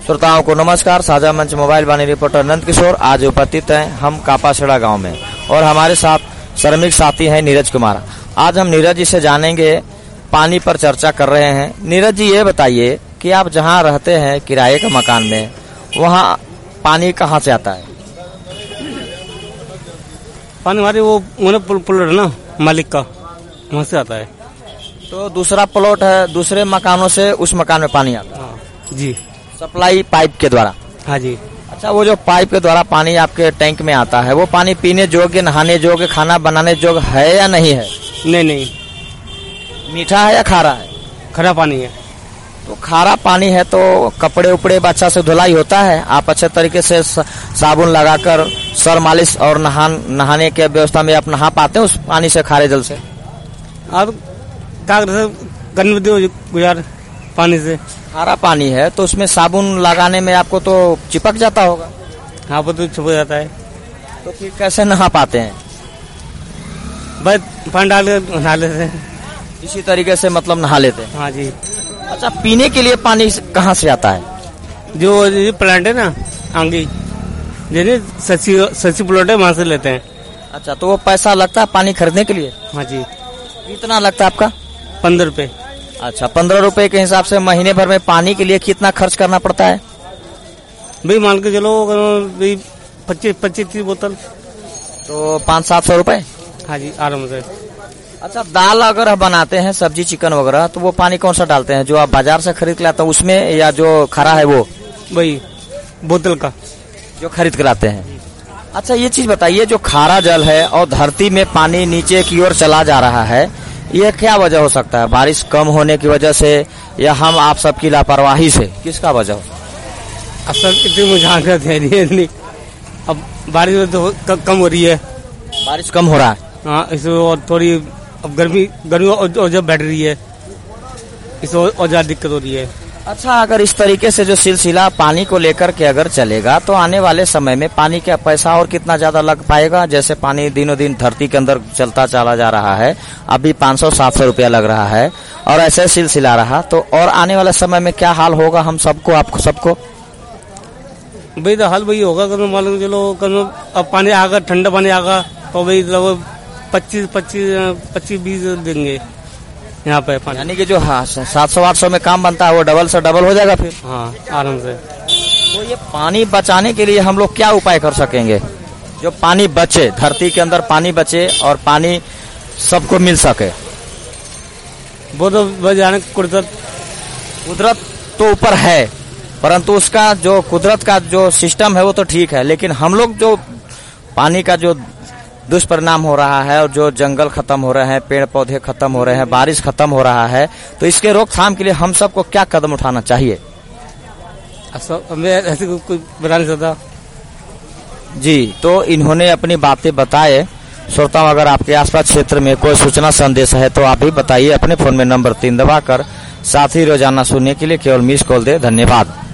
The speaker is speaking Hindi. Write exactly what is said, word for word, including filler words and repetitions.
श्रोताओं को नमस्कार। साझा मंच मोबाइल वाणी रिपोर्टर नंद किशोर आज उपस्थित हैं हम कापाखेड़ा गांव में और हमारे साथ श्रमिक साथी हैं नीरज कुमार। आज हम नीरज जी से जानेंगे, पानी पर चर्चा कर रहे हैं। नीरज जी ये बताइए कि आप जहां रहते हैं किराए के मकान में, वहां पानी कहां से आता है? पानी हमारे वो प्लॉट है ना मालिक का, वहाँ से आता है। तो दूसरा प्लॉट है, दूसरे मकानों से उस मकान में पानी आता है? हाँ जी, सप्लाई पाइप के द्वारा? हाँ जी। अच्छा, वो जो पाइप के द्वारा पानी आपके टैंक में आता है, वो पानी पीने योग्य, नहाने योग्य, खाना बनाने योग्य है या नहीं है? नहीं नहीं, मीठा है या खारा है? खरा पानी है। तो खारा पानी है तो कपड़े उपड़े अच्छा से धुलाई होता है? आप अच्छे तरीके से साबुन लगाकर सर मालिश और नहान नहाने के व्यवस्था में आप नहा पाते हैं उस पानी से, खारे जल से? और क्या करने दो गुजार पानी से। खारा पानी है तो उसमें साबुन लगाने में आपको तो चिपक जाता होगा? हाँ, वो तो चिपक जाता है। तो फिर कैसे नहा पाते हैं? बस पानी डाल के नहा लेते हैं। इसी तरीके से मतलब नहा लेते हैं? हाँ जी। अच्छा, पीने के लिए पानी कहाँ से आता है? जो प्लांट है ना आंगी, सची सची प्लॉट है, वहाँ से लेते हैं। अच्छा, तो वो पैसा लगता है पानी खरीदने के लिए? हाँ जी। कितना लगता है आपका? पंद्रह रुपए। अच्छा, पंद्रह रुपए के हिसाब से महीने भर में पानी के लिए कितना खर्च करना पड़ता है? भाई मान के चलो पच्चीस पच्चीस तीस बोतल, तो पाँच सात सौ रुपए। हाँ जी, आराम से। अच्छा, दाल अगर बनाते हैं, सब्जी चिकन वगैरह, तो वो पानी कौन सा डालते हैं? जो आप बाजार से खरीद के लाते हैं उसमें, या जो खरा है वो? वही बोतल का जो खरीद के लाते हैं। अच्छा, ये चीज बताइए, जो खारा जल है और धरती में पानी नीचे की ओर चला जा रहा है, ये क्या वजह हो सकता है? बारिश कम होने की वजह से या हम आप सबकी लापरवाही से? किसका वजह हो? अब सब इतनी मुझे नहीं, अब बारिश तो कम हो रही है। बारिश कम हो रहा है? हाँ, इसमें और थोड़ी अब गर्मी गर्मी और जब बैठ रही है, इसमें और ज्यादा दिक्कत हो रही है। अच्छा, अगर इस तरीके से जो सिलसिला पानी को लेकर के अगर चलेगा तो आने वाले समय में पानी का पैसा और कितना ज्यादा लग पाएगा? जैसे पानी दिनों दिन धरती के अंदर चलता चला जा रहा है, अभी पाँच सौ सात सौ रुपया लग रहा है, और ऐसे सिलसिला रहा तो और आने वाले समय में क्या हाल होगा हम सबको, आपको सबको? भाई तो हाल वही होगा, कभी मालूम चलो कभी अब पानी आगा, ठंडा पानी आगा तो भाई लगभग पच्चीस पच्चीस पच्चीस बीस देंगे यहाँ पे पानी। यानी कि जो हाँ सात सौ आठ सौ में काम बनता है वो डबल से डबल हो जाएगा फिर? हाँ, आराम से। तो ये पानी बचाने के लिए हम लोग क्या उपाय कर सकेंगे, जो पानी बचे, धरती के अंदर पानी बचे और पानी सबको मिल सके? वो तो बजाने कुदरत कुदरत तो ऊपर है, परंतु उसका जो कुदरत का जो सिस्टम है वो तो ठीक है, लेकिन हम लोग जो पानी का जो दुष्परिणाम हो रहा है और जो जंगल खत्म हो रहे हैं, पेड़ पौधे खत्म हो रहे हैं, बारिश खत्म हो रहा है, तो इसके रोकथाम के लिए हम सबको क्या कदम उठाना चाहिए? मैं ऐसे कोई बता नहीं सकता जी। तो इन्होंने अपनी बातें बताए। श्रोताओं, अगर आपके आसपास क्षेत्र में कोई सूचना संदेश है तो आप भी बताइए। अपने फोन में नंबर तीन दबाकर साथ ही रोजाना सुनने के लिए केवल मिस कॉल दे। धन्यवाद।